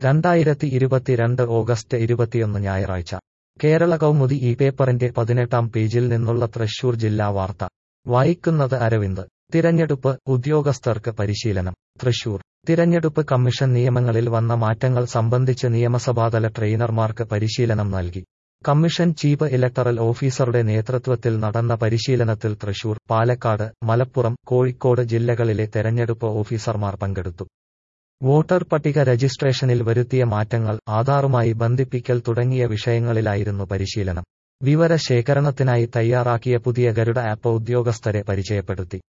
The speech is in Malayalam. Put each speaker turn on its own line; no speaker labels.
2022 ഓഗസ്റ്റ് 21 ഞായറാഴ്ച കേരള കൗമുദി ഈ പേപ്പറിന്റെ 18-ാം പേജിൽ നിന്നുള്ള തൃശൂർ ജില്ലാ വാർത്ത വായിക്കുന്നത് അരവിന്ദ്. തിരഞ്ഞെടുപ്പ് ഉദ്യോഗസ്ഥർക്ക് പരിശീലനം. തൃശൂർ തിരഞ്ഞെടുപ്പ് കമ്മീഷൻ നിയമങ്ങളിൽ വന്ന മാറ്റങ്ങൾ സംബന്ധിച്ച് നിയമസഭാതല ട്രെയിനർമാർക്ക് പരിശീലനം നൽകി. കമ്മീഷൻ ചീഫ് ഇലക്ടറൽ ഓഫീസറുടെ നേതൃത്വത്തിൽ നടന്ന പരിശീലനത്തിൽ തൃശൂർ, പാലക്കാട്, മലപ്പുറം, കോഴിക്കോട് ജില്ലകളിലെ തെരഞ്ഞെടുപ്പ് ഓഫീസർമാർ പങ്കെടുത്തു. വോട്ടർ പട്ടിക രജിസ്ട്രേഷനിൽ വരുത്തിയ മാറ്റങ്ങൾ, ആധാറുമായി ബന്ധിപ്പിക്കൽ തുടങ്ങിയ വിഷയങ്ങളിലായിരുന്നു പരിശീലനം. വിവര ശേഖരണത്തിനായി തയ്യാറാക്കിയ പുതിയ ഗരുഡ ആപ്പ് ഉദ്യോഗസ്ഥരെ പരിചയപ്പെടുത്തി.